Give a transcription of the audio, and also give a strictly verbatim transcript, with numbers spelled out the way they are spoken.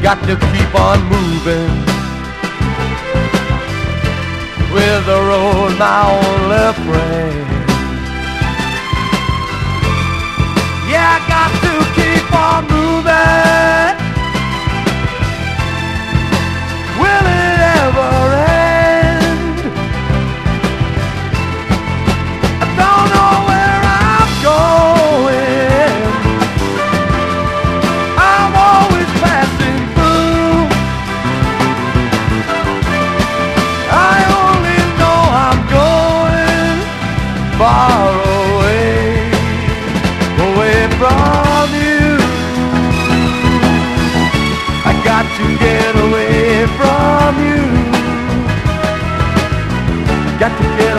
got to keep on moving with the road my only friend. Yeah, I got to keep on moving. Will it ever end? I don't know where I'm going. I'm always passing through. I only know I'm going far away, away from you. I got to get away from you. Got to get